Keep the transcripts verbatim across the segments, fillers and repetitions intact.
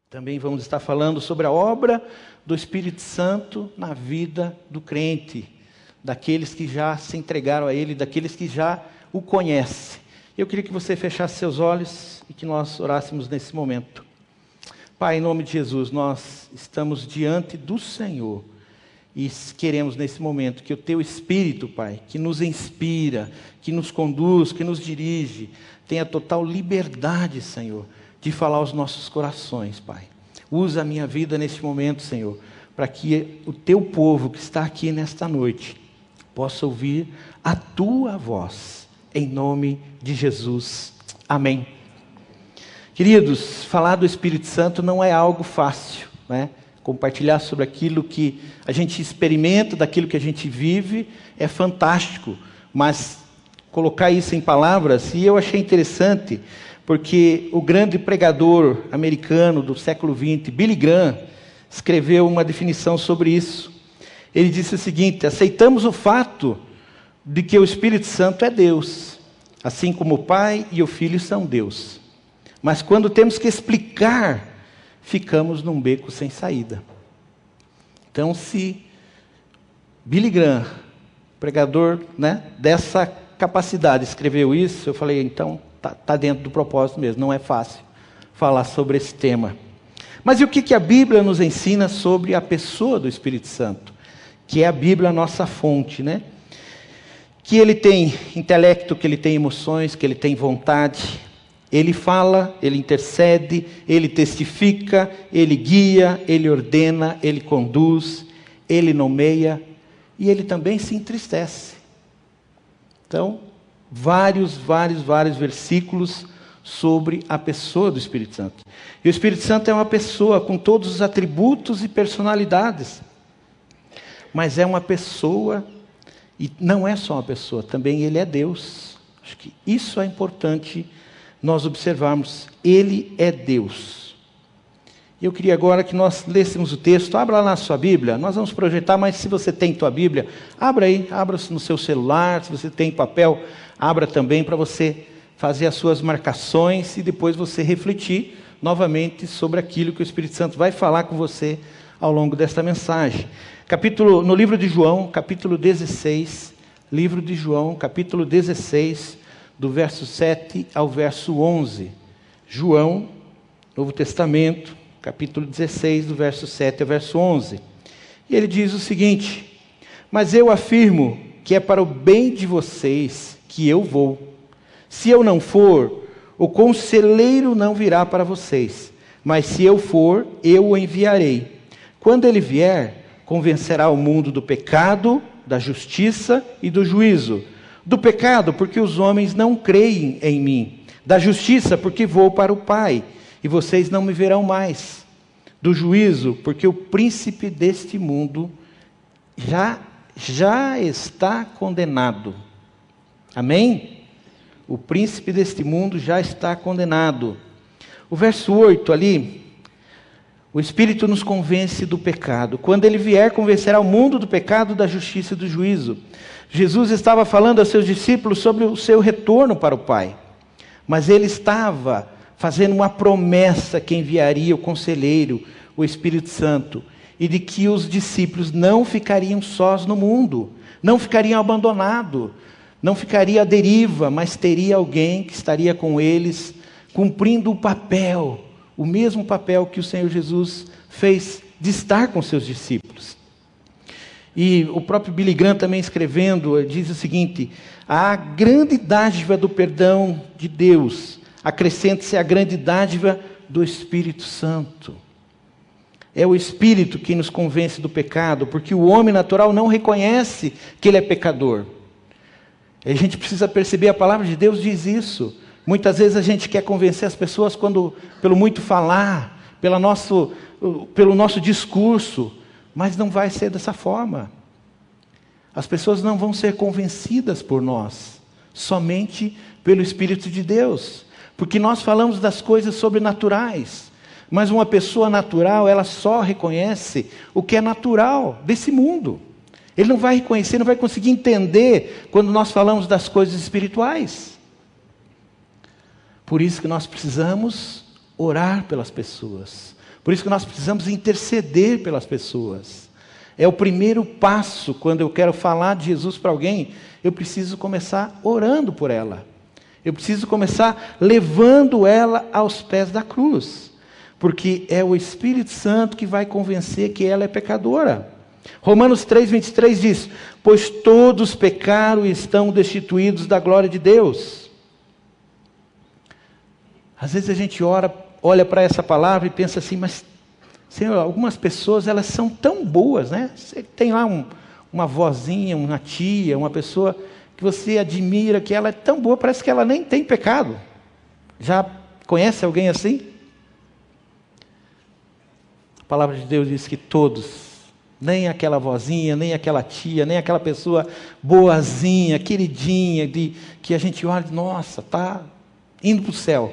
Também vamos estar falando sobre a obra do Espírito Santo na vida do crente, daqueles que já se entregaram a Ele, daqueles que já o conhecem. Eu queria que você fechasse seus olhos e que nós orássemos nesse momento. Pai, em nome de Jesus, nós estamos diante do Senhor e queremos nesse momento que o Teu Espírito, Pai, que nos inspira, que nos conduz, que nos dirige, tenha total liberdade, Senhor, de falar aos nossos corações, Pai. Usa a minha vida neste momento, Senhor, para que o Teu povo que está aqui nesta noite possa ouvir a Tua voz, em nome de Jesus. Amém. Queridos, falar do Espírito Santo não é algo fácil, né? Compartilhar sobre aquilo que a gente experimenta, daquilo que a gente vive, é fantástico, mas colocar isso em palavras, e eu achei interessante, porque o grande pregador americano do século vinte, Billy Graham, escreveu uma definição sobre isso. Ele disse o seguinte: aceitamos o fato de que o Espírito Santo é Deus, assim como o Pai e o Filho são Deus. Mas quando temos que explicar, ficamos num beco sem saída. Então, se Billy Graham, pregador, né, dessa capacidade, escreveu isso, eu falei, então está tá dentro do propósito mesmo, não é fácil falar sobre esse tema. Mas e o que, que a Bíblia nos ensina sobre a pessoa do Espírito Santo? Que é a Bíblia a nossa fonte, né? Que ele tem intelecto, que ele tem emoções, que ele tem vontade. Ele fala, ele intercede, ele testifica, ele guia, ele ordena, ele conduz, ele nomeia e ele também se entristece. Então, vários, vários, vários versículos sobre a pessoa do Espírito Santo. E o Espírito Santo é uma pessoa com todos os atributos e personalidades. Mas é uma pessoa, e não é só uma pessoa, também ele é Deus. Acho que isso é importante nós observarmos. Ele é Deus. Eu queria agora que nós lêssemos o texto. Abra lá na sua Bíblia, nós vamos projetar, mas se você tem tua Bíblia, abra aí, abra no seu celular, se você tem papel, abra também para você fazer as suas marcações e depois você refletir novamente sobre aquilo que o Espírito Santo vai falar com você ao longo desta mensagem. Capítulo, no livro de João, capítulo dezesseis, livro de João, capítulo dezesseis, do verso sete ao verso onze. João, Novo Testamento, capítulo dezesseis, do verso sete ao verso onze. E ele diz o seguinte: mas eu afirmo que é para o bem de vocês que eu vou. Se eu não for, o conselheiro não virá para vocês, mas se eu for, eu o enviarei. Quando ele vier, convencerá o mundo do pecado, da justiça e do juízo. Do pecado, porque os homens não creem em mim. Da justiça, porque vou para o Pai, e vocês não me verão mais. Do juízo, porque o príncipe deste mundo já, já está condenado. Amém? O príncipe deste mundo já está condenado. O verso oito ali, o Espírito nos convence do pecado. Quando ele vier, convencerá o mundo do pecado, da justiça e do juízo. Jesus estava falando aos seus discípulos sobre o seu retorno para o Pai. Mas ele estava fazendo uma promessa que enviaria o conselheiro, o Espírito Santo, e de que os discípulos não ficariam sós no mundo, não ficariam abandonados, não ficaria à deriva, mas teria alguém que estaria com eles, cumprindo o papel, o mesmo papel que o Senhor Jesus fez de estar com seus discípulos. E o próprio Billy Graham também escrevendo, diz o seguinte: a grande dádiva do perdão de Deus, acrescente-se a grande dádiva do Espírito Santo. É o Espírito que nos convence do pecado, porque o homem natural não reconhece que ele é pecador. A gente precisa perceber, a palavra de Deus diz isso. Muitas vezes a gente quer convencer as pessoas quando, pelo muito falar, pela nosso, pelo nosso discurso, mas não vai ser dessa forma. As pessoas não vão ser convencidas por nós, somente pelo Espírito de Deus. Porque nós falamos das coisas sobrenaturais, mas uma pessoa natural, ela só reconhece o que é natural desse mundo. Ele não vai reconhecer, não vai conseguir entender quando nós falamos das coisas espirituais. Por isso que nós precisamos orar pelas pessoas. Por isso que nós precisamos interceder pelas pessoas. É o primeiro passo. Quando eu quero falar de Jesus para alguém, eu preciso começar orando por ela. Eu preciso começar levando ela aos pés da cruz. Porque é o Espírito Santo que vai convencer que ela é pecadora. Romanos três, vinte e três diz: pois todos pecaram e estão destituídos da glória de Deus. Às vezes a gente ora, olha para essa palavra e pensa assim, mas Senhor, algumas pessoas elas são tão boas, né? Você tem lá um, uma vozinha, uma tia, uma pessoa que você admira, que ela é tão boa, parece que ela nem tem pecado. Já conhece alguém assim? A palavra de Deus diz que todos, nem aquela vozinha, nem aquela tia, nem aquela pessoa boazinha, queridinha, de, que a gente olha e nossa, está indo para o céu,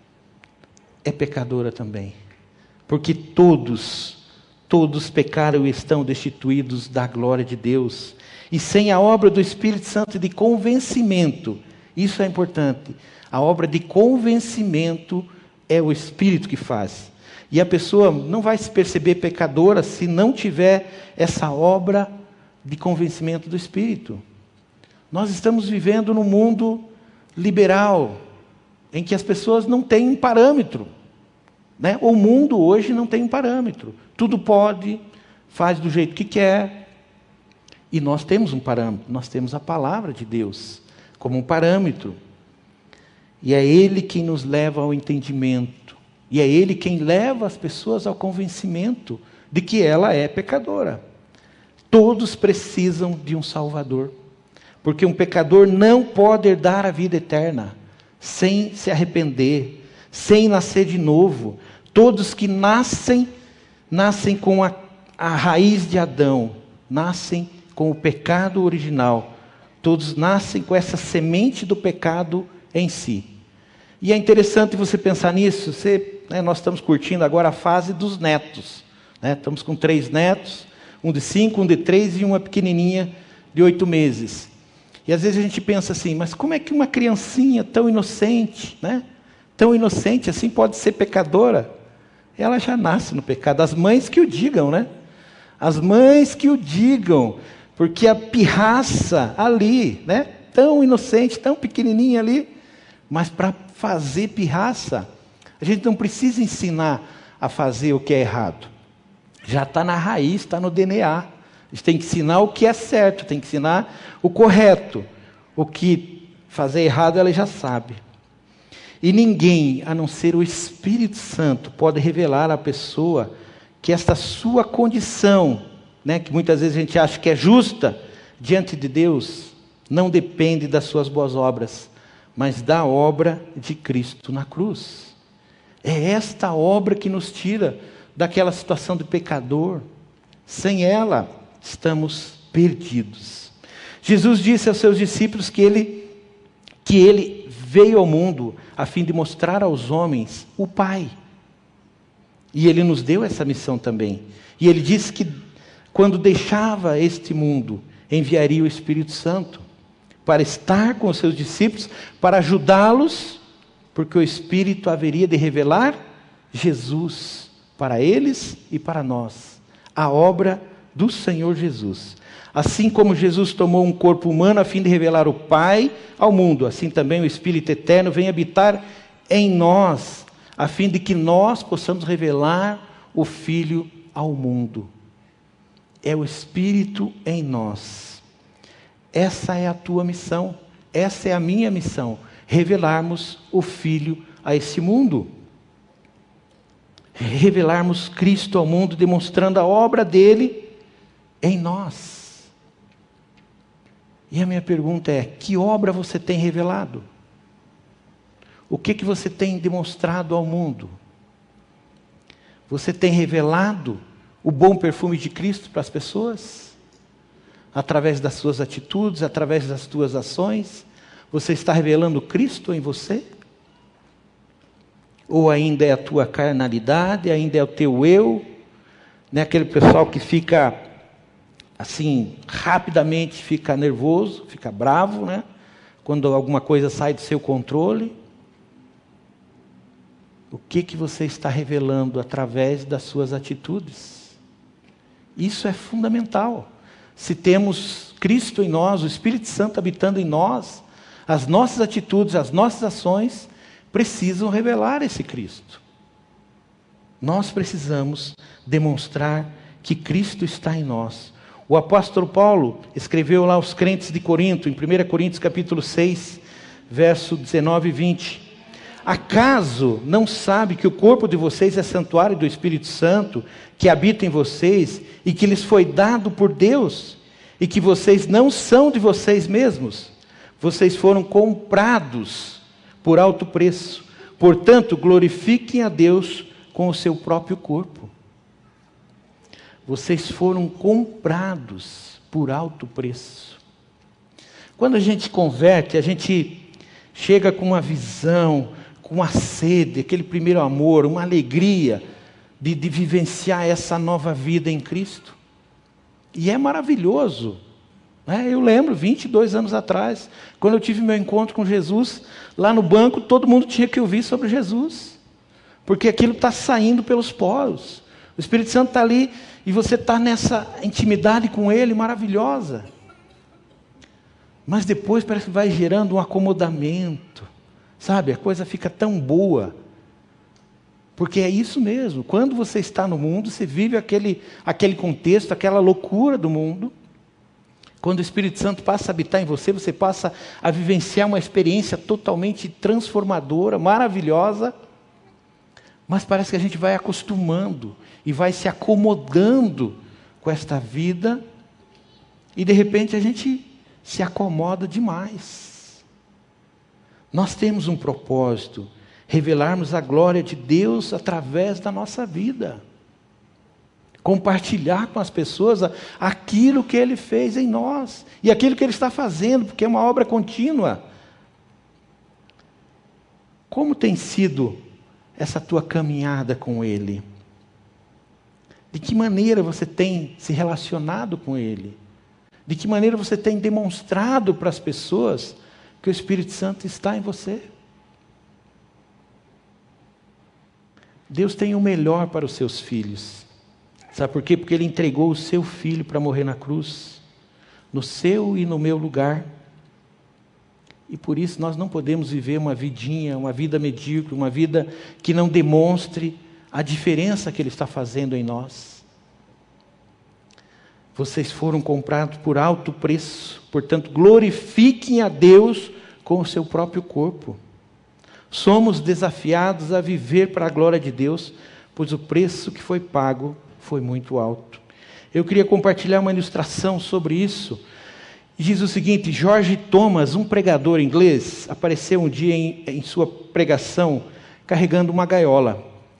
é pecadora também. Porque todos, todos pecaram e estão destituídos da glória de Deus. E sem a obra do Espírito Santo de convencimento, isso é importante, a obra de convencimento é o Espírito que faz. E a pessoa não vai se perceber pecadora se não tiver essa obra de convencimento do Espírito. Nós estamos vivendo num mundo liberal, em que as pessoas não têm um parâmetro. Né? O mundo hoje não tem um parâmetro. Tudo pode, faz do jeito que quer. E nós temos um parâmetro, nós temos a palavra de Deus como um parâmetro. E é Ele quem nos leva ao entendimento. E é Ele quem leva as pessoas ao convencimento de que ela é pecadora. Todos precisam de um Salvador. Porque um pecador não pode herdar a vida eterna sem se arrepender, sem nascer de novo. Todos que nascem, nascem com a, a raiz de Adão, nascem com o pecado original. Todos nascem com essa semente do pecado em si. E é interessante você pensar nisso. Você, né, nós estamos curtindo agora a fase dos netos. Né? Estamos com três netos, um de cinco, um de três e uma pequenininha de oito meses. E às vezes a gente pensa assim, mas como é que uma criancinha tão inocente, né? tão inocente assim pode ser pecadora? Ela já nasce no pecado. As mães que o digam, né? As mães que o digam, porque a pirraça ali, né? Tão inocente, tão pequenininha ali, mas para fazer pirraça, a gente não precisa ensinar a fazer o que é errado. Já está na raiz, está no D N A. A gente tem que ensinar o que é certo, tem que ensinar o correto. O que fazer errado ela já sabe. E ninguém, a não ser o Espírito Santo, pode revelar à pessoa que esta sua condição, né, que muitas vezes a gente acha que é justa, diante de Deus, não depende das suas boas obras, mas da obra de Cristo na cruz. É esta obra que nos tira daquela situação de pecador. Sem ela, estamos perdidos. Jesus disse aos seus discípulos que ele, que ele veio ao mundo a fim de mostrar aos homens o Pai. E Ele nos deu essa missão também. E Ele disse que quando deixava este mundo, enviaria o Espírito Santo para estar com os seus discípulos, para ajudá-los, porque o Espírito haveria de revelar Jesus para eles e para nós. A obra do Senhor Jesus. Assim como Jesus tomou um corpo humano a fim de revelar o Pai ao mundo, assim também o Espírito Eterno vem habitar em nós, a fim de que nós possamos revelar o Filho ao mundo. É o Espírito em nós. Essa é a tua missão, essa é a minha missão, revelarmos o Filho a esse mundo. Revelarmos Cristo ao mundo, demonstrando a obra dele em nós. E a minha pergunta é, que obra você tem revelado? O que, que você tem demonstrado ao mundo? Você tem revelado o bom perfume de Cristo para as pessoas? Através das suas atitudes, através das tuas ações? Você está revelando Cristo em você? Ou ainda é a tua carnalidade, ainda é o teu eu? Né? Aquele pessoal que fica... assim, rapidamente fica nervoso, fica bravo, né? Quando alguma coisa sai do seu controle. O que que você está revelando através das suas atitudes? Isso é fundamental. Se temos Cristo em nós, o Espírito Santo habitando em nós, as nossas atitudes, as nossas ações precisam revelar esse Cristo. Nós precisamos demonstrar que Cristo está em nós. O apóstolo Paulo escreveu lá aos crentes de Corinto, em primeira Coríntios capítulo seis, verso dezenove e vinte. Acaso não sabe que o corpo de vocês é santuário do Espírito Santo, que habita em vocês e que lhes foi dado por Deus, e que vocês não são de vocês mesmos? Vocês foram comprados por alto preço. Portanto, glorifiquem a Deus com o seu próprio corpo. Vocês foram comprados por alto preço. Quando a gente converte, a gente chega com uma visão, com uma sede, aquele primeiro amor, uma alegria de, de vivenciar essa nova vida em Cristo. E é maravilhoso. Né? Eu lembro, vinte e dois anos atrás, quando eu tive meu encontro com Jesus, lá no banco, todo mundo tinha que ouvir sobre Jesus. Porque aquilo está saindo pelos poros. O Espírito Santo está ali e você está nessa intimidade com Ele maravilhosa. Mas depois parece que vai gerando um acomodamento. Sabe, a coisa fica tão boa. Porque é isso mesmo. Quando você está no mundo, você vive aquele, aquele contexto, aquela loucura do mundo. Quando o Espírito Santo passa a habitar em você, você passa a vivenciar uma experiência totalmente transformadora, maravilhosa. Mas parece que a gente vai acostumando e vai se acomodando com esta vida. E de repente a gente se acomoda demais. Nós temos um propósito, revelarmos a glória de Deus através da nossa vida. Compartilhar com as pessoas aquilo que Ele fez em nós. E aquilo que Ele está fazendo, porque é uma obra contínua. Como tem sido essa tua caminhada com Ele? De que maneira você tem se relacionado com Ele? De que maneira você tem demonstrado para as pessoas que o Espírito Santo está em você? Deus tem o melhor para os seus filhos. Sabe por quê? Porque Ele entregou o seu Filho para morrer na cruz, no seu e no meu lugar. E por isso nós não podemos viver uma vidinha, uma vida medíocre, uma vida que não demonstre a diferença que Ele está fazendo em nós. Vocês foram comprados por alto preço, portanto glorifiquem a Deus com o seu próprio corpo. Somos desafiados a viver para a glória de Deus, pois o preço que foi pago foi muito alto. Eu queria compartilhar uma ilustração sobre isso. Diz o seguinte: George Thomas, um pregador inglês, apareceu um dia em, em sua pregação carregando uma gaiola.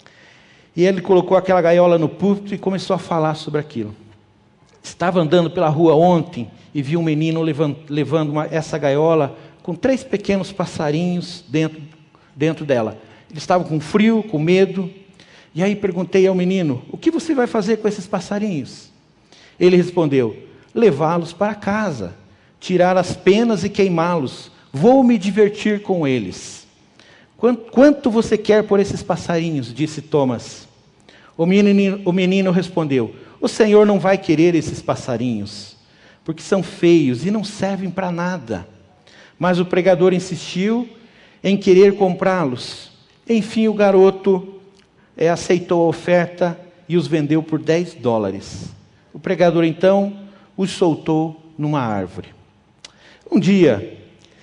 E ele colocou aquela gaiola no púlpito e começou a falar sobre aquilo. Estava andando pela rua ontem e vi um menino levando, levando uma, essa gaiola com três pequenos passarinhos dentro, dentro dela. Ele estava com frio, com medo. E aí perguntei ao menino: o que você vai fazer com esses passarinhos? Ele respondeu: levá-los para casa, tirar as penas e queimá-los. Vou me divertir com eles. Quanto, quanto você quer por esses passarinhos? Disse Thomas. O menino, o menino respondeu: o Senhor não vai querer esses passarinhos, porque são feios e não servem para nada. Mas o pregador insistiu em querer comprá-los. Enfim, o garoto é, aceitou a oferta e os vendeu por dez dólares. O pregador então os soltou numa árvore. Um dia,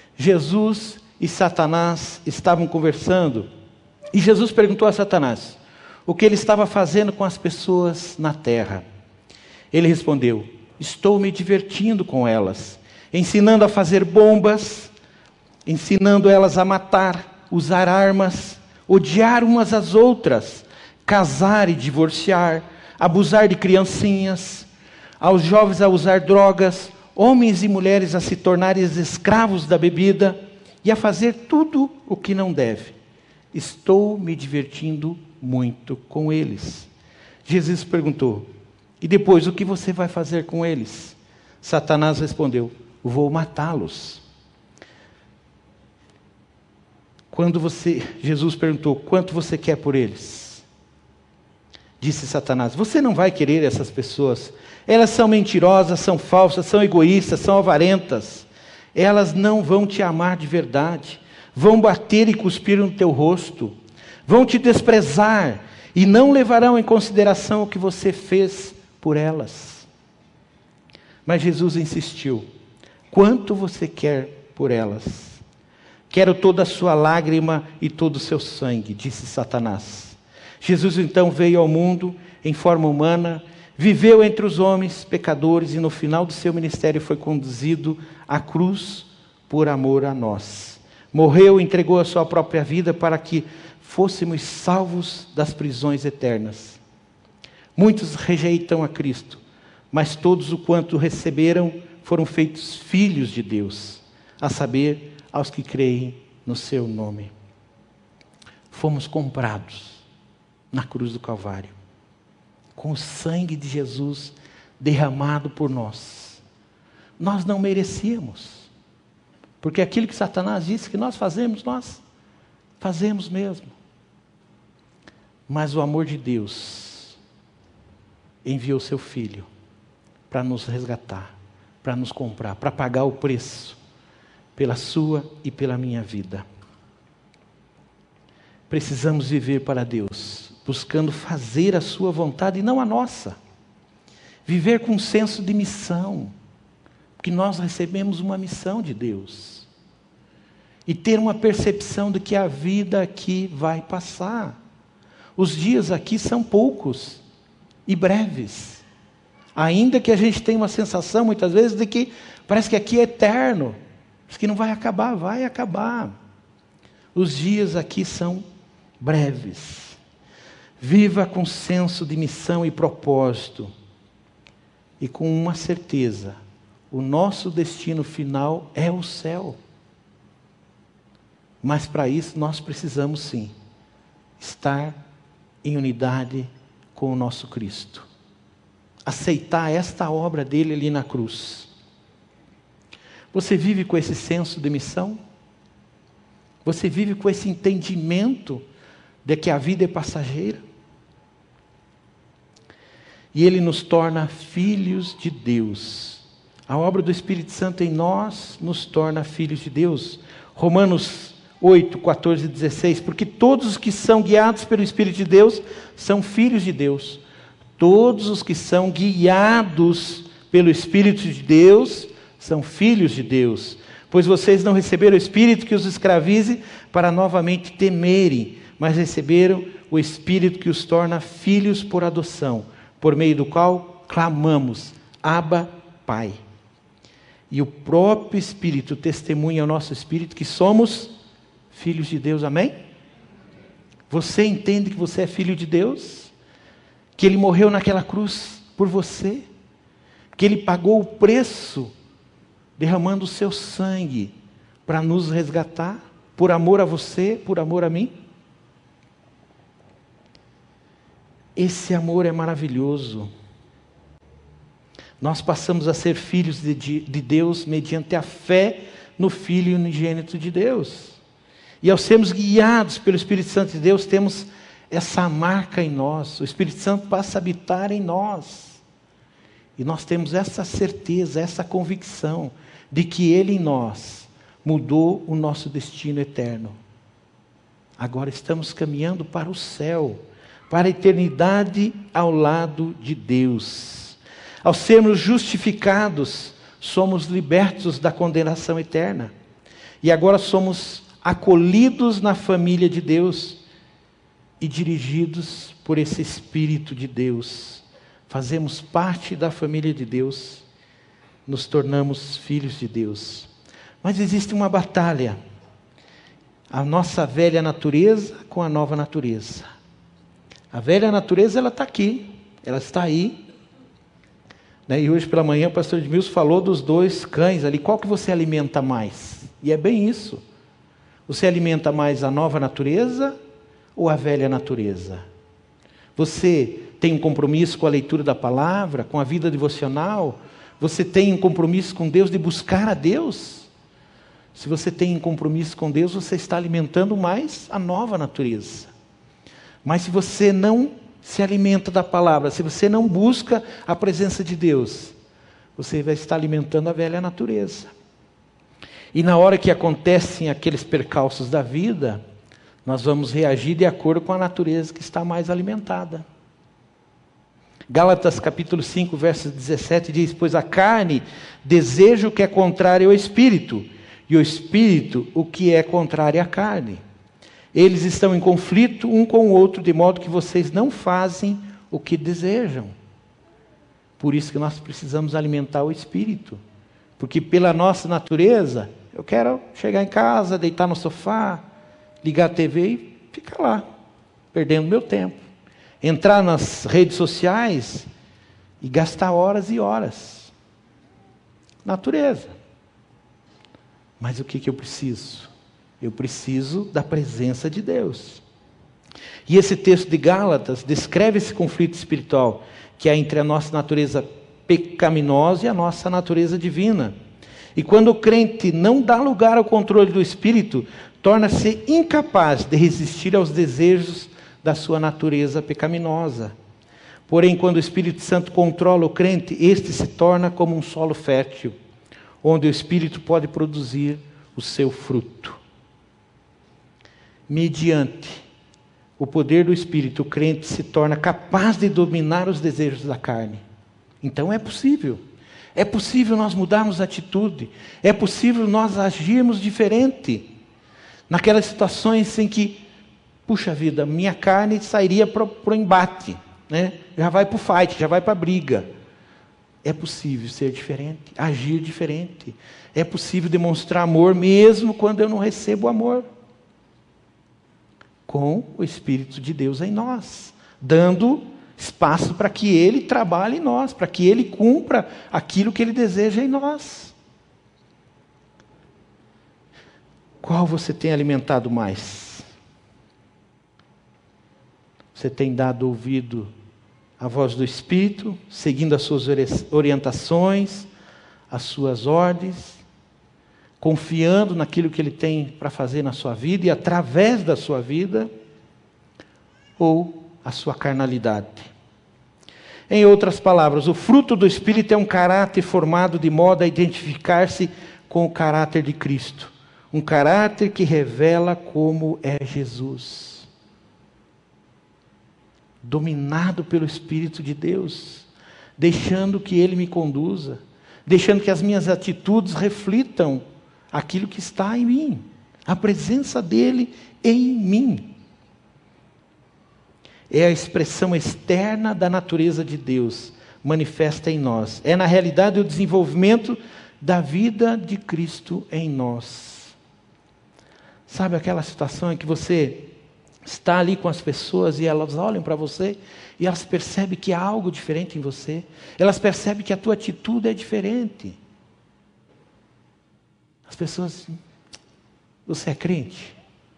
Jesus e Satanás estavam conversando, e Jesus perguntou a Satanás o que ele estava fazendo com as pessoas na terra. Ele respondeu: estou me divertindo com elas, ensinando a fazer bombas, ensinando elas a matar, usar armas, odiar umas às outras, casar e divorciar, abusar de criancinhas, aos jovens a usar drogas, homens e mulheres a se tornarem escravos da bebida e a fazer tudo o que não deve. Estou me divertindo muito com eles. Jesus perguntou: e depois, o que você vai fazer com eles? Satanás respondeu: vou matá-los. Quando você, Jesus perguntou, quanto você quer por eles? Disse Satanás, você não vai querer essas pessoas. Elas são mentirosas, são falsas, são egoístas, são avarentas. Elas não vão te amar de verdade. Vão bater e cuspir no teu rosto. Vão te desprezar e não levarão em consideração o que você fez por elas. Mas Jesus insistiu, quanto você quer por elas? Quero toda a sua lágrima e todo o seu sangue, disse Satanás. Jesus então veio ao mundo em forma humana, viveu entre os homens pecadores e no final do seu ministério foi conduzido à cruz por amor a nós. Morreu e entregou a sua própria vida para que fôssemos salvos das prisões eternas. Muitos rejeitam a Cristo, mas todos o quanto receberam foram feitos filhos de Deus, a saber, aos que creem no seu nome. Fomos comprados na cruz do Calvário, com o sangue de Jesus derramado por nós. Nós não merecíamos, porque aquilo que Satanás disse que nós fazemos, nós fazemos mesmo. Mas o amor de Deus enviou seu Filho para nos resgatar, para nos comprar, para pagar o preço pela sua e pela minha vida. Precisamos viver para Deus, buscando fazer a sua vontade e não a nossa. Viver com um senso de missão, porque nós recebemos uma missão de Deus. E ter uma percepção de que a vida aqui vai passar. Os dias aqui são poucos e breves. Ainda que a gente tenha uma sensação muitas vezes de que parece que aqui é eterno. Que não vai acabar, vai acabar. Os dias aqui são breves. Viva com senso de missão e propósito. E com uma certeza, o nosso destino final é o céu. Mas para isso nós precisamos sim, estar em unidade com o nosso Cristo. Aceitar esta obra dele ali na cruz. Você vive com esse senso de missão? Você vive com esse entendimento de que a vida é passageira? E Ele nos torna filhos de Deus. A obra do Espírito Santo em nós nos torna filhos de Deus. Romanos oito, quatorze e dezesseis. Porque todos os que são guiados pelo Espírito de Deus são filhos de Deus. Todos os que são guiados pelo Espírito de Deus são filhos de Deus, pois vocês não receberam o Espírito que os escravize para novamente temerem, mas receberam o Espírito que os torna filhos por adoção, por meio do qual clamamos, Abba, Pai. E o próprio Espírito testemunha ao nosso Espírito que somos filhos de Deus, amém? Você entende que você é filho de Deus? Que Ele morreu naquela cruz por você? Que Ele pagou o preço derramando o seu sangue para nos resgatar, por amor a você, por amor a mim? Esse amor é maravilhoso. Nós passamos a ser filhos de, de Deus mediante a fé no Filho unigênito de Deus. E ao sermos guiados pelo Espírito Santo de Deus, temos essa marca em nós. O Espírito Santo passa a habitar em nós. E nós temos essa certeza, essa convicção de que Ele em nós mudou o nosso destino eterno. Agora estamos caminhando para o céu, para a eternidade ao lado de Deus. Ao sermos justificados, somos libertos da condenação eterna. E agora somos acolhidos na família de Deus e dirigidos por esse Espírito de Deus. Fazemos parte da família de Deus. Nos tornamos filhos de Deus. Mas existe uma batalha. A nossa velha natureza com a nova natureza. A velha natureza, ela está aqui. Ela está aí. Né? E hoje pela manhã o pastor Edmilson falou dos dois cães ali. Qual que você alimenta mais? E é bem isso. Você alimenta mais a nova natureza ou a velha natureza? Você tem um compromisso com a leitura da palavra, com a vida devocional? Você tem um compromisso com Deus de buscar a Deus? Se você tem compromisso com Deus, você está alimentando mais a nova natureza. Mas se você não se alimenta da palavra, se você não busca a presença de Deus, você vai estar alimentando a velha natureza. E na hora que acontecem aqueles percalços da vida, nós vamos reagir de acordo com a natureza que está mais alimentada. Gálatas capítulo cinco, verso dezessete diz: pois a carne deseja o que é contrário ao Espírito, e o Espírito o que é contrário à carne. Eles estão em conflito um com o outro, de modo que vocês não fazem o que desejam. Por isso que nós precisamos alimentar o Espírito. Porque pela nossa natureza, eu quero chegar em casa, deitar no sofá, ligar a T V e ficar lá, perdendo meu tempo. Entrar nas redes sociais e gastar horas e horas. Natureza. Mas o que, que eu preciso? Eu preciso da presença de Deus. E esse texto de Gálatas descreve esse conflito espiritual que há entre a nossa natureza pecaminosa e a nossa natureza divina. E quando o crente não dá lugar ao controle do Espírito, torna-se incapaz de resistir aos desejos da sua natureza pecaminosa. Porém, quando o Espírito Santo controla o crente, este se torna como um solo fértil, onde o Espírito pode produzir o seu fruto. Mediante o poder do Espírito, o crente se torna capaz de dominar os desejos da carne. Então é possível. É possível nós mudarmos a atitude. É possível nós agirmos diferente. Naquelas situações em que, puxa vida, minha carne sairia para o embate, né? Já vai para o fight, já vai para a briga. É possível ser diferente, agir diferente. É possível demonstrar amor mesmo quando eu não recebo amor. Com o Espírito de Deus em nós, dando espaço para que Ele trabalhe em nós, para que Ele cumpra aquilo que Ele deseja em nós. Qual você tem alimentado mais? Você tem dado ouvido à voz do Espírito, seguindo as suas orientações, as suas ordens, confiando naquilo que Ele tem para fazer na sua vida e através da sua vida, ou a sua carnalidade? Em outras palavras, o fruto do Espírito é um caráter formado de modo a identificar-se com o caráter de Cristo. Um caráter que revela como é Jesus. Dominado pelo Espírito de Deus, deixando que Ele me conduza, deixando que as minhas atitudes reflitam aquilo que está em mim, a presença dEle em mim. É a expressão externa da natureza de Deus, manifesta em nós. É na realidade o desenvolvimento da vida de Cristo em nós. Sabe aquela situação em que você está ali com as pessoas e elas olham para você e elas percebem que há algo diferente em você, elas percebem que a tua atitude é diferente. As pessoas, você é crente?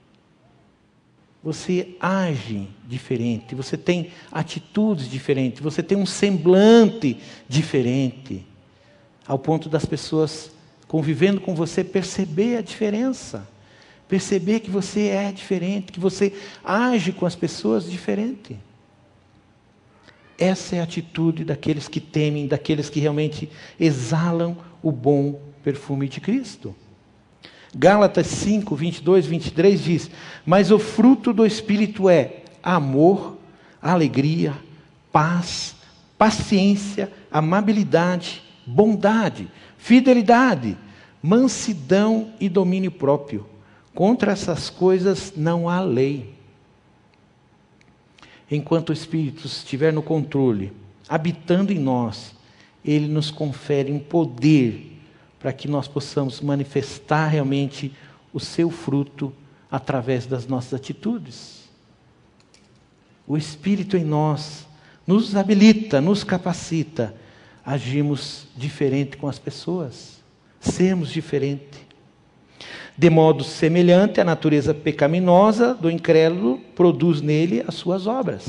Você age diferente, você tem atitudes diferentes, você tem um semblante diferente, ao ponto das pessoas convivendo com você perceber a diferença, perceber que você é diferente, que você age com as pessoas diferente. Essa é a atitude daqueles que temem, daqueles que realmente exalam o bom perfume de Cristo. Gálatas cinco, vinte e dois, vinte e três diz: mas o fruto do Espírito é amor, alegria, paz, paciência, amabilidade, bondade, fidelidade, mansidão e domínio próprio. Contra essas coisas não há lei. Enquanto o Espírito estiver no controle, habitando em nós, Ele nos confere um poder para que nós possamos manifestar realmente o seu fruto através das nossas atitudes. O Espírito em nós nos habilita, nos capacita a agirmos diferente com as pessoas, sermos diferentes. De modo semelhante, a natureza pecaminosa do incrédulo produz nele as suas obras.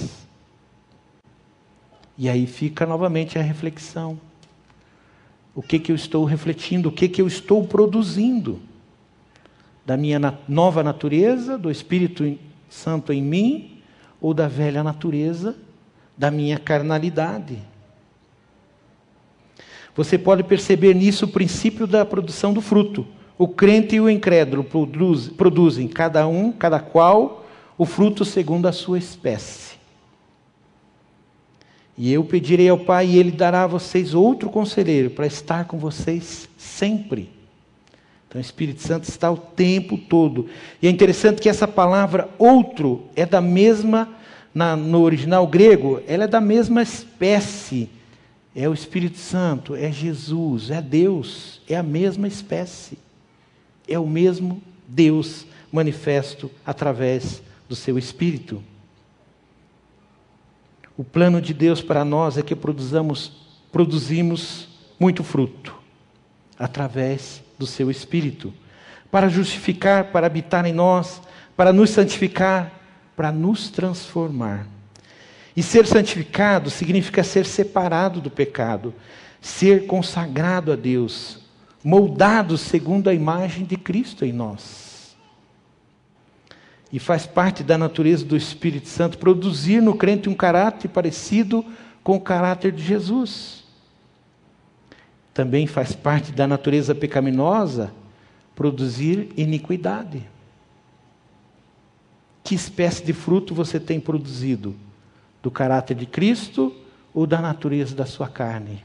E aí fica novamente a reflexão. O que que eu estou refletindo? O que que eu estou produzindo? Da minha na- nova natureza, do Espírito Santo em mim, ou da velha natureza, da minha carnalidade? Você pode perceber nisso o princípio da produção do fruto. O crente e o incrédulo produz, produzem, cada um, cada qual, o fruto segundo a sua espécie. E eu pedirei ao Pai, e Ele dará a vocês outro conselheiro, para estar com vocês sempre. Então o Espírito Santo está o tempo todo. E é interessante que essa palavra outro é da mesma, na, no original grego, ela é da mesma espécie. É o Espírito Santo, é Jesus, é Deus, é a mesma espécie. É o mesmo Deus manifesto através do seu Espírito. O plano de Deus para nós é que produzamos, produzimos muito fruto através do seu Espírito, para justificar, para habitar em nós, para nos santificar, para nos transformar. E ser santificado significa ser separado do pecado, ser consagrado a Deus, moldado segundo a imagem de Cristo em nós. E faz parte da natureza do Espírito Santo produzir no crente um caráter parecido com o caráter de Jesus. Também faz parte da natureza pecaminosa produzir iniquidade. Que espécie de fruto você tem produzido? Do caráter de Cristo ou da natureza da sua carne?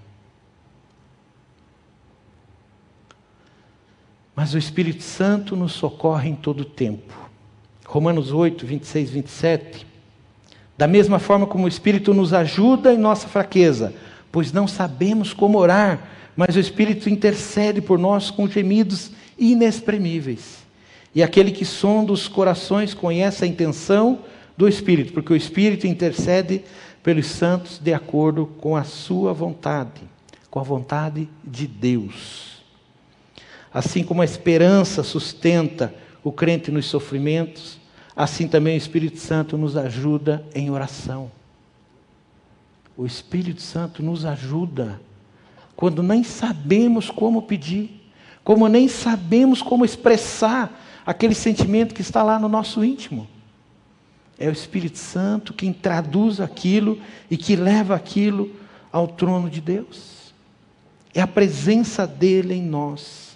Mas o Espírito Santo nos socorre em todo o tempo. Romanos oito, vinte e seis, vinte e sete. Da mesma forma como o Espírito nos ajuda em nossa fraqueza, pois não sabemos como orar, mas o Espírito intercede por nós com gemidos inexprimíveis. E aquele que sonda os corações conhece a intenção do Espírito, porque o Espírito intercede pelos santos de acordo com a sua vontade, com a vontade de Deus. Assim como a esperança sustenta o crente nos sofrimentos, assim também o Espírito Santo nos ajuda em oração. O Espírito Santo nos ajuda quando nem sabemos como pedir, como nem sabemos como expressar aquele sentimento que está lá no nosso íntimo. É o Espírito Santo quem traduz aquilo e que leva aquilo ao trono de Deus. É a presença dele em nós.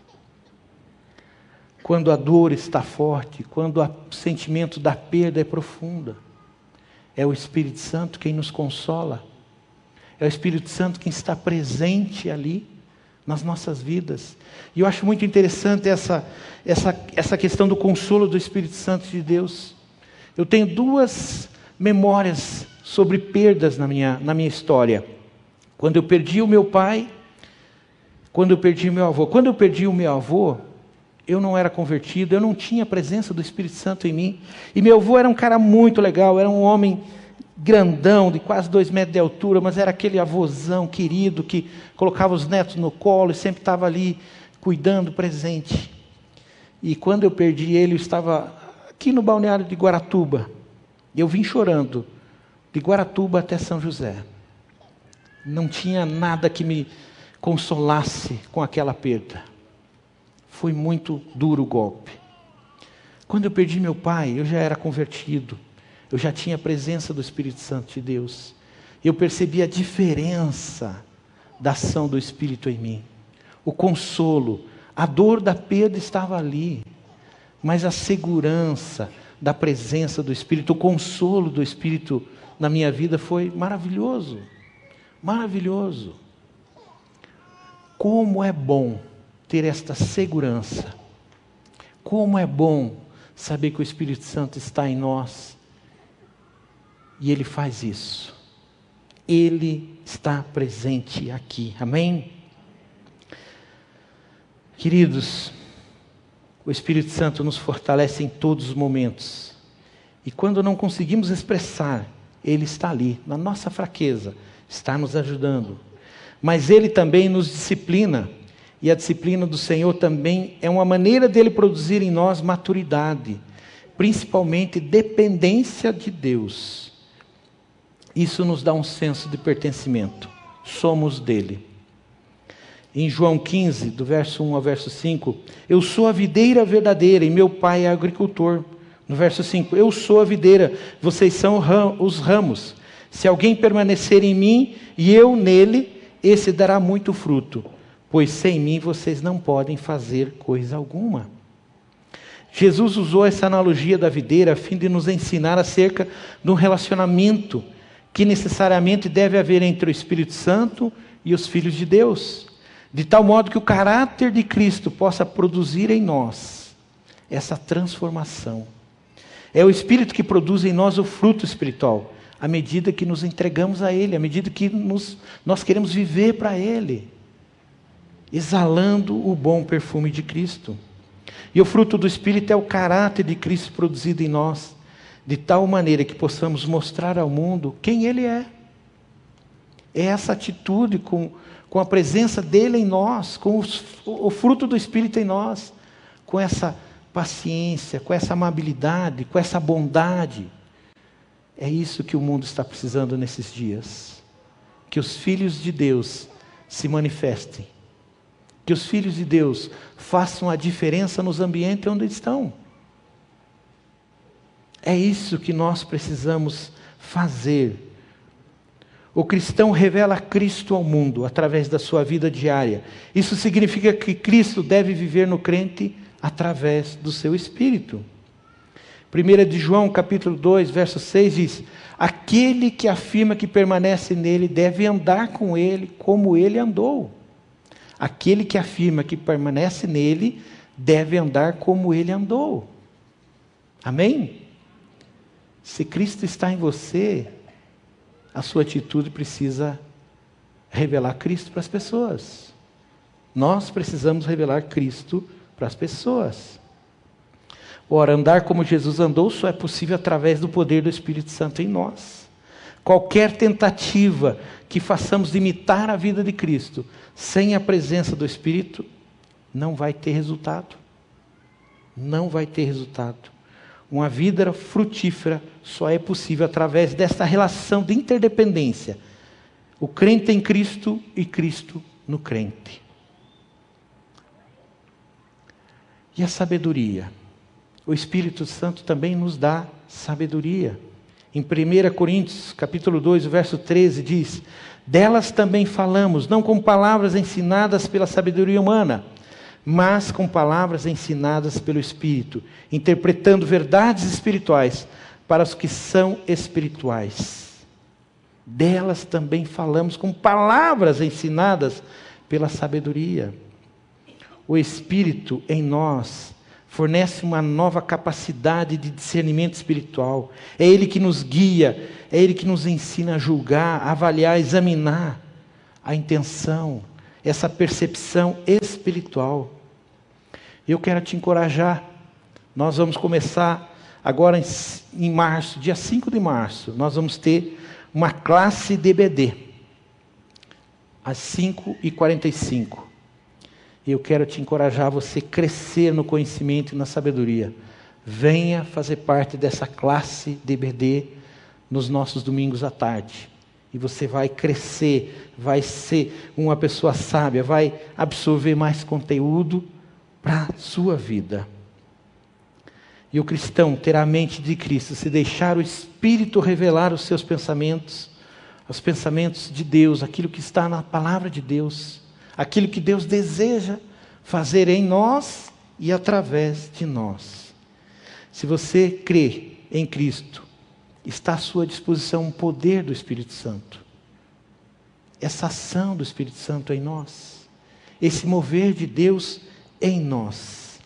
Quando a dor está forte, quando o sentimento da perda é profunda, é o Espírito Santo quem nos consola. É o Espírito Santo quem está presente ali nas nossas vidas. E eu acho muito interessante essa, essa, essa questão do consolo do Espírito Santo de Deus. Eu tenho duas memórias sobre perdas na minha, na minha história. Quando eu perdi o meu pai, quando eu perdi o meu avô. Quando eu perdi o meu avô, eu não era convertido, eu não tinha a presença do Espírito Santo em mim. E meu avô era um cara muito legal, era um homem grandão, de quase dois metros de altura, mas era aquele avôzão querido que colocava os netos no colo e sempre estava ali cuidando, presente. E quando eu perdi ele, eu estava aqui no balneário de Guaratuba. Eu vim chorando de Guaratuba até São José. Não tinha nada que me consolasse com aquela perda. Foi muito duro o golpe. Quando eu perdi meu pai, eu já era convertido. Eu já tinha a presença do Espírito Santo de Deus. Eu percebi a diferença da ação do Espírito em mim. O consolo, a dor da perda estava ali. Mas a segurança da presença do Espírito, o consolo do Espírito na minha vida foi maravilhoso. Maravilhoso. Como é bom ter esta segurança. Como é bom saber que o Espírito Santo está em nós. E Ele faz isso. Ele está presente aqui. Amém? Queridos, o Espírito Santo nos fortalece em todos os momentos. E quando não conseguimos expressar, Ele está ali, na nossa fraqueza, está nos ajudando. Mas Ele também nos disciplina. E a disciplina do Senhor também é uma maneira dele produzir em nós maturidade, principalmente dependência de Deus. Isso nos dá um senso de pertencimento. Somos dele. Em João quinze, do verso um ao verso cinco, eu sou a videira verdadeira e meu pai é agricultor. No verso cinco, eu sou a videira, vocês são os ramos. Se alguém permanecer em mim e eu nele, esse dará muito fruto, pois sem mim vocês não podem fazer coisa alguma. Jesus usou essa analogia da videira a fim de nos ensinar acerca de um relacionamento que necessariamente deve haver entre o Espírito Santo e os filhos de Deus, de tal modo que o caráter de Cristo possa produzir em nós essa transformação. É o Espírito que produz em nós o fruto espiritual, à medida que nos entregamos a Ele, à medida que nos, nós queremos viver para Ele, exalando o bom perfume de Cristo. E o fruto do Espírito é o caráter de Cristo produzido em nós, de tal maneira que possamos mostrar ao mundo quem Ele é. É essa atitude com, com a presença dEle em nós, com os, o fruto do Espírito em nós, com essa paciência, com essa amabilidade, com essa bondade. É isso que o mundo está precisando nesses dias. Que os filhos de Deus se manifestem. Que os filhos de Deus façam a diferença nos ambientes onde estão. É isso que nós precisamos fazer. O cristão revela Cristo ao mundo através da sua vida diária. Isso significa que Cristo deve viver no crente através do seu Espírito. primeira de João, capítulo dois, verso seis diz: aquele que afirma que permanece nele deve andar com ele como ele andou. Aquele que afirma que permanece nele deve andar como ele andou. Amém? Se Cristo está em você, a sua atitude precisa revelar Cristo para as pessoas. Nós precisamos revelar Cristo para as pessoas. Ora, andar como Jesus andou só é possível através do poder do Espírito Santo em nós. Qualquer tentativa que façamos de imitar a vida de Cristo sem a presença do Espírito não vai ter resultado. Não vai ter resultado. Uma vida frutífera só é possível através dessa relação de interdependência. O crente em Cristo e Cristo no crente. E a sabedoria? O Espírito Santo também nos dá sabedoria. Em primeira Coríntios, capítulo dois, verso treze, diz: delas também falamos, não com palavras ensinadas pela sabedoria humana, mas com palavras ensinadas pelo Espírito, interpretando verdades espirituais para os que são espirituais. Delas também falamos com palavras ensinadas pela sabedoria. O Espírito em nós fornece uma nova capacidade de discernimento espiritual. É Ele que nos guia, é Ele que nos ensina a julgar, a avaliar, a examinar a intenção, essa percepção espiritual. Eu quero te encorajar. Nós vamos começar agora em, em março, dia cinco de março, nós vamos ter uma classe D B D, às cinco e quarenta e cinco. Eu quero te encorajar a você crescer no conhecimento e na sabedoria. Venha fazer parte dessa classe D B D nos nossos domingos à tarde. E você vai crescer, vai ser uma pessoa sábia, vai absorver mais conteúdo para a sua vida. E o cristão terá a mente de Cristo, se deixar o Espírito revelar os seus pensamentos, os pensamentos de Deus, aquilo que está na palavra de Deus, aquilo que Deus deseja fazer em nós e através de nós. Se você crê em Cristo, está à sua disposição o poder do Espírito Santo. Essa ação do Espírito Santo em nós. Esse mover de Deus em nós.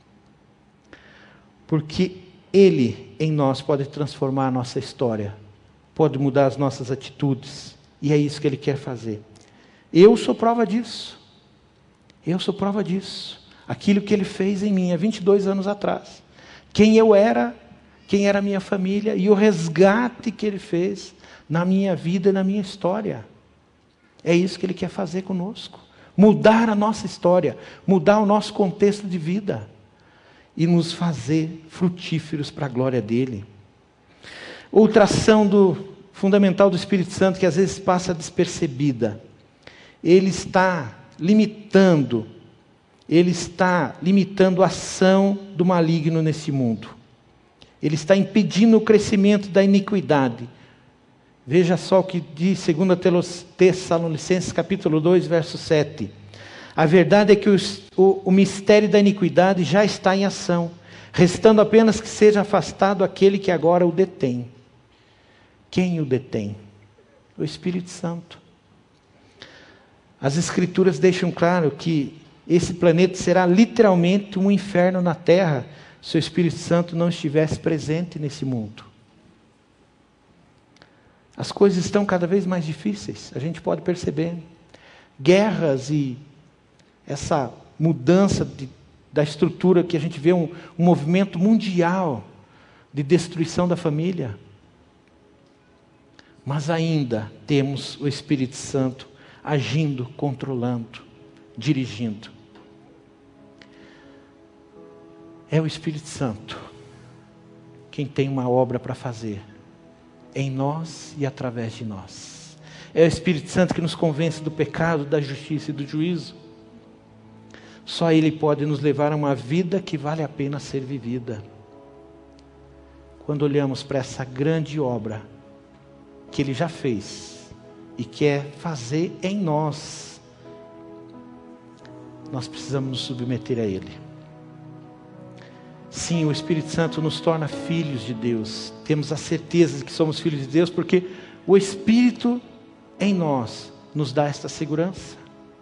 Porque Ele em nós pode transformar a nossa história. Pode mudar as nossas atitudes. E é isso que Ele quer fazer. Eu sou prova disso. Eu sou prova disso. Aquilo que Ele fez em mim há vinte e dois anos atrás. Quem eu era, quem era a minha família e o resgate que Ele fez na minha vida e na minha história. É isso que Ele quer fazer conosco. Mudar a nossa história, mudar o nosso contexto de vida e nos fazer frutíferos para a glória dEle. Outra ação do, fundamental do Espírito Santo que às vezes passa despercebida. Ele está limitando, ele está limitando a ação do maligno nesse mundo. Ele está impedindo o crescimento da iniquidade. Veja só o que diz segunda Tessalonicenses capítulo dois, verso sete. A verdade é que o, o, o mistério da iniquidade já está em ação, restando apenas que seja afastado aquele que agora o detém. Quem o detém? O Espírito Santo. As Escrituras deixam claro que esse planeta será literalmente um inferno na Terra se o Espírito Santo não estivesse presente nesse mundo. As coisas estão cada vez mais difíceis, a gente pode perceber. Guerras e essa mudança de, da estrutura que a gente vê, um, um movimento mundial de destruição da família. Mas ainda temos o Espírito Santo agindo, controlando, dirigindo. É o Espírito Santo quem tem uma obra para fazer em nós e através de nós. É o Espírito Santo que nos convence do pecado, da justiça e do juízo. Só Ele pode nos levar a uma vida que vale a pena ser vivida. Quando olhamos para essa grande obra que Ele já fez e quer fazer em nós, nós precisamos nos submeter a Ele. Sim, o Espírito Santo nos torna filhos de Deus. Temos a certeza de que somos filhos de Deus porque o Espírito em nós nos dá esta segurança.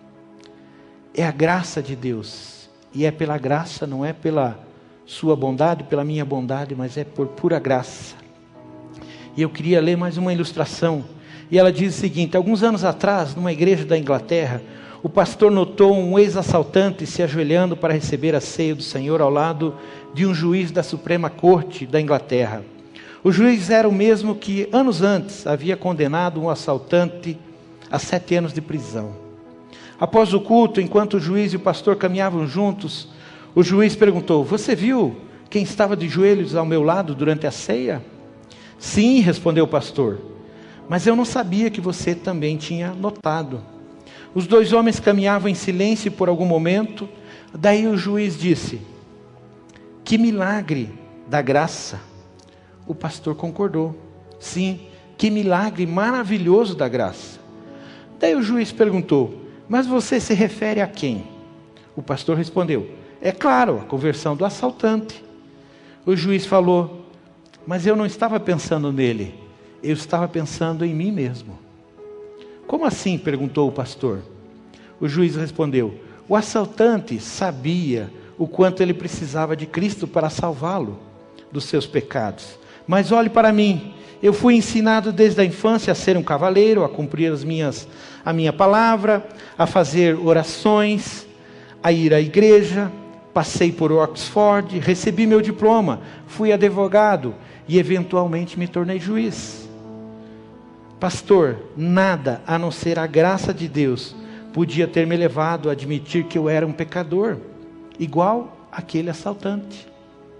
É a graça de Deus. E é pela graça, não é pela sua bondade, pela minha bondade, mas é por pura graça. E eu queria ler mais uma ilustração. E ela diz o seguinte: alguns anos atrás, numa igreja da Inglaterra, o pastor notou um ex-assaltante se ajoelhando para receber a ceia do Senhor ao lado de um juiz da Suprema Corte da Inglaterra. O juiz era o mesmo que, anos antes, havia condenado um assaltante a sete anos de prisão. Após o culto, enquanto o juiz e o pastor caminhavam juntos, o juiz perguntou: você viu quem estava de joelhos ao meu lado durante a ceia? Sim, respondeu o pastor, mas eu não sabia que você também tinha notado. Os dois homens caminhavam em silêncio por algum momento. Daí o juiz disse: que milagre da graça. O pastor concordou: sim, que milagre maravilhoso da graça. Daí o juiz perguntou: mas você se refere a quem? O pastor respondeu: é claro, a conversão do assaltante. O juiz falou: mas eu não estava pensando nele, eu estava pensando em mim mesmo. Como assim? Perguntou o pastor. O juiz respondeu: o assaltante sabia o quanto ele precisava de Cristo para salvá-lo dos seus pecados. Mas olhe para mim, eu fui ensinado desde a infância a ser um cavaleiro, a cumprir as minhas, a minha palavra, a fazer orações, a ir à igreja, passei por Oxford, recebi meu diploma, fui advogado e eventualmente me tornei juiz. Pastor, nada a não ser a graça de Deus podia ter me levado a admitir que eu era um pecador, igual aquele assaltante.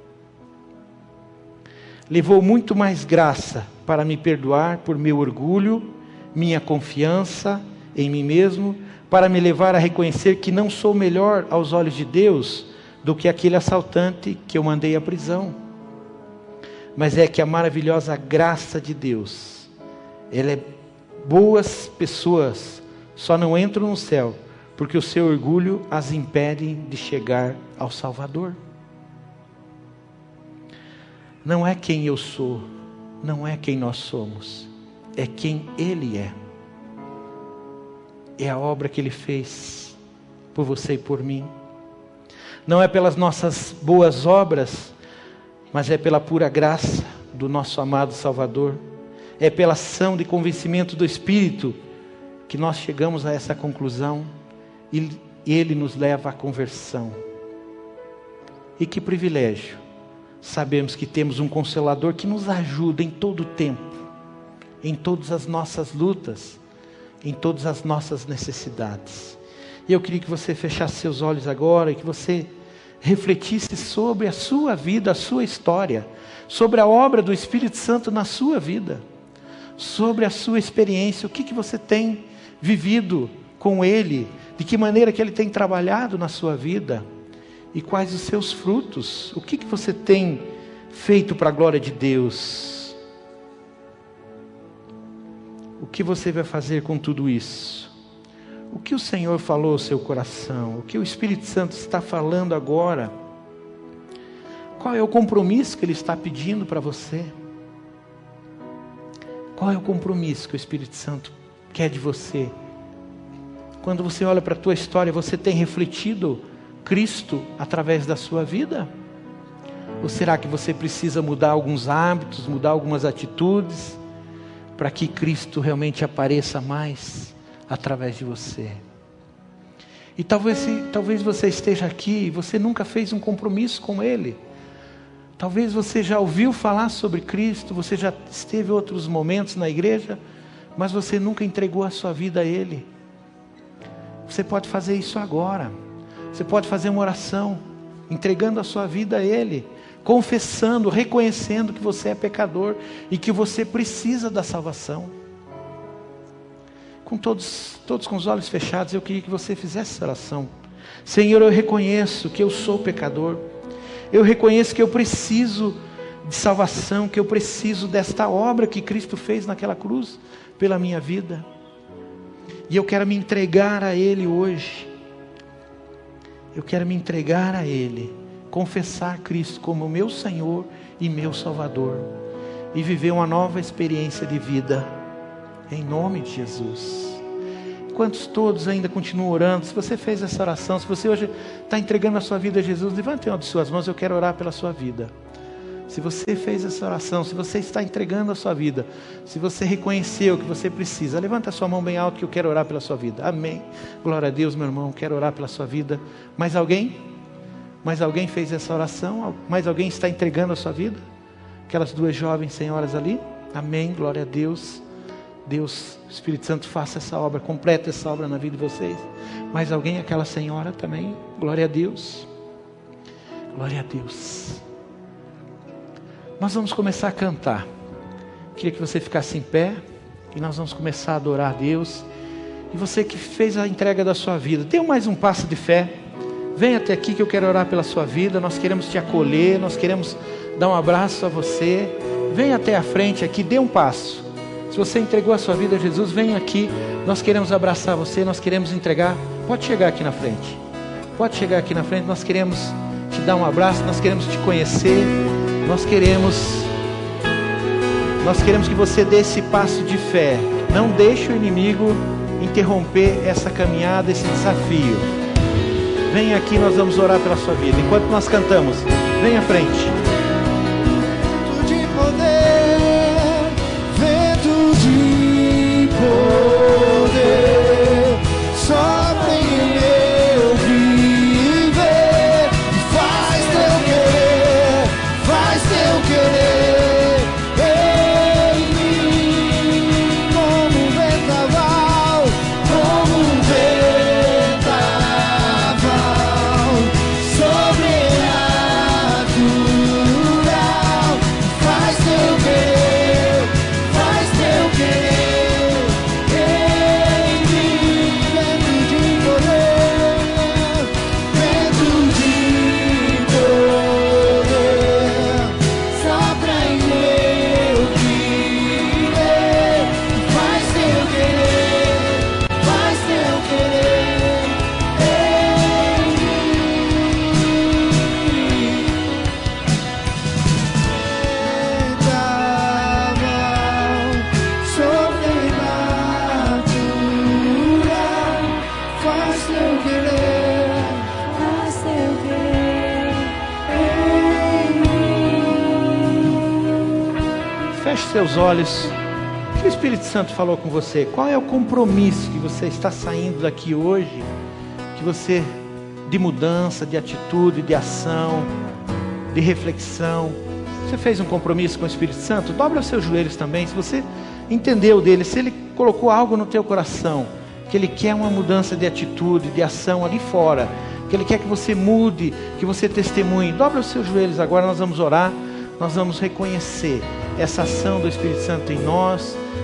Levou muito mais graça para me perdoar por meu orgulho, minha confiança em mim mesmo, para me levar a reconhecer que não sou melhor aos olhos de Deus do que aquele assaltante que eu mandei à prisão. Mas é que a maravilhosa graça de Deus, ela é boas pessoas só não entram no céu porque o seu orgulho as impede de chegar ao Salvador. Não é quem eu sou, não é quem nós somos, é quem Ele é. É a obra que Ele fez por você e por mim. Não é pelas nossas boas obras, mas é pela pura graça do nosso amado Salvador. É pela ação de convencimento do Espírito que nós chegamos a essa conclusão e Ele nos leva à conversão. E que privilégio sabemos que temos um Consolador que nos ajuda em todo o tempo, em todas as nossas lutas, em todas as nossas necessidades. E eu queria que você fechasse seus olhos agora e que você refletisse sobre a sua vida, a sua história, sobre a obra do Espírito Santo na sua vida, sobre a sua experiência, o que, que você tem vivido com Ele, de que maneira que Ele tem trabalhado na sua vida e quais os seus frutos. O que, que você tem feito para a glória de Deus? O que você vai fazer com tudo isso? O que o Senhor falou ao seu coração? O que o Espírito Santo está falando agora? Qual é o compromisso que Ele está pedindo para você? Qual é o compromisso que o Espírito Santo quer de você? Quando você olha para a tua história, você tem refletido Cristo através da sua vida? Ou será que você precisa mudar alguns hábitos, mudar algumas atitudes, para que Cristo realmente apareça mais através de você? E talvez, talvez você esteja aqui e você nunca fez um compromisso com Ele. Talvez você já ouviu falar sobre Cristo, você já esteve em outros momentos na igreja, mas você nunca entregou a sua vida a Ele. Você pode fazer isso agora. Você pode fazer uma oração, entregando a sua vida a Ele, confessando, reconhecendo que você é pecador e que você precisa da salvação. Com todos, todos com os olhos fechados, eu queria que você fizesse essa oração. Senhor, eu reconheço que eu sou pecador. Eu reconheço que eu preciso de salvação, que eu preciso desta obra que Cristo fez naquela cruz pela minha vida. E eu quero me entregar a Ele hoje. Eu quero me entregar a Ele, confessar Cristo como meu Senhor e meu Salvador, e viver uma nova experiência de vida, em nome de Jesus. Quantos todos ainda continuam orando? Se você fez essa oração, se você hoje está entregando a sua vida a Jesus, levante uma de suas mãos, eu quero orar pela sua vida. Se você fez essa oração, se você está entregando a sua vida, se você reconheceu que você precisa, levanta a sua mão bem alto que eu quero orar pela sua vida. Amém. Glória a Deus, meu irmão, quero orar pela sua vida. Mais alguém? Mais alguém fez essa oração? Mais alguém está entregando a sua vida? Aquelas duas jovens senhoras ali? Amém, glória a Deus. Deus, o Espírito Santo faça essa obra, completa essa obra na vida de vocês. Mais alguém? Aquela senhora também? Glória a Deus. Glória a Deus. Nós vamos começar a cantar. Queria que você ficasse em pé e nós vamos começar a adorar a Deus. E você que fez a entrega da sua vida, dê mais um passo de fé. Vem até aqui que eu quero orar pela sua vida. Nós queremos te acolher, nós queremos dar um abraço a você. Vem até a frente aqui, dê um passo. Se você entregou a sua vida a Jesus, vem aqui. Nós queremos abraçar você, nós queremos entregar. Pode chegar aqui na frente. Pode chegar aqui na frente, nós queremos te dar um abraço, nós queremos te conhecer. Nós queremos, nós queremos que você dê esse passo de fé. Não deixe o inimigo interromper essa caminhada, esse desafio. Vem aqui, nós vamos orar pela sua vida. Enquanto nós cantamos, vem à frente. Vento de poder, vento de poder, sopra em meu viver, faz teu querer, faz teu querer em mim, como um vendaval, como um vendaval, sobrenatural, faz teu querer, faz teu querer em mim, vento de poder, vento de poder, sopra em meu viver, faz teu querer, faz teu querer em mim. Vendaval sobrenatural, faz teu querer, faz teu querer em mim. Feche seus olhos. O que o Espírito Santo falou com você? Qual é o compromisso que você está saindo daqui hoje? Que você, de mudança, de atitude, de ação, de reflexão. Você fez um compromisso com o Espírito Santo? Dobra os seus joelhos também. Se você entendeu dele, se ele colocou algo no teu coração, que ele quer uma mudança de atitude, de ação ali fora, que ele quer que você mude, que você testemunhe, dobra os seus joelhos agora, nós vamos orar, nós vamos reconhecer essa ação do Espírito Santo em nós,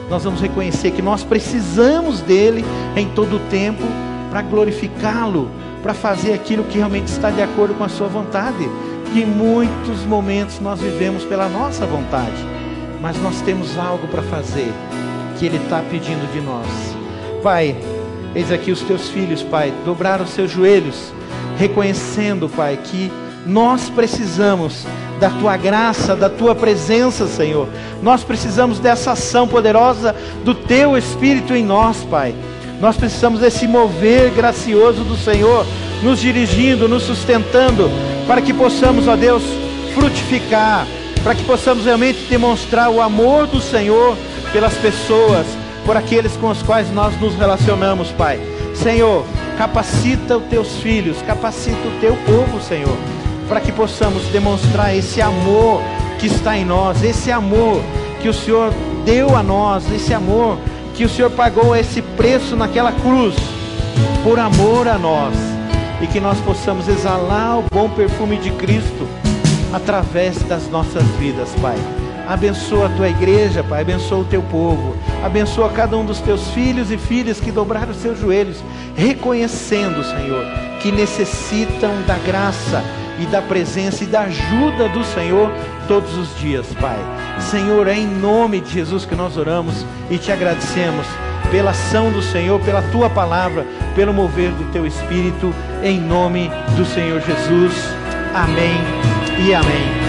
nós vamos reconhecer que nós precisamos dele em todo o tempo para glorificá-lo, para fazer aquilo que realmente está de acordo com a sua vontade. Que em muitos momentos nós vivemos pela nossa vontade, mas nós temos algo para fazer que ele está pedindo de nós. Pai, eis aqui os teus filhos, Pai, dobraram os seus joelhos, reconhecendo, Pai, que nós precisamos da tua graça, da tua presença, Senhor. Nós precisamos dessa ação poderosa do teu Espírito em nós, Pai. Nós precisamos desse mover gracioso do Senhor, nos dirigindo, nos sustentando, para que possamos, ó Deus, frutificar, para que possamos realmente demonstrar o amor do Senhor pelas pessoas, por aqueles com os quais nós nos relacionamos, Pai. Senhor, capacita os teus filhos, capacita o teu povo, Senhor, para que possamos demonstrar esse amor que está em nós, esse amor que o Senhor deu a nós, esse amor que o Senhor pagou esse preço naquela cruz, por amor a nós, e que nós possamos exalar o bom perfume de Cristo através das nossas vidas, Pai. Abençoa a tua igreja, Pai, abençoa o teu povo, abençoa cada um dos teus filhos e filhas que dobraram os seus joelhos, reconhecendo, Senhor, que necessitam da graça e da presença e da ajuda do Senhor todos os dias, Pai. Senhor, é em nome de Jesus que nós oramos e te agradecemos pela ação do Senhor, pela tua palavra, pelo mover do teu Espírito, em nome do Senhor Jesus. Amém e amém.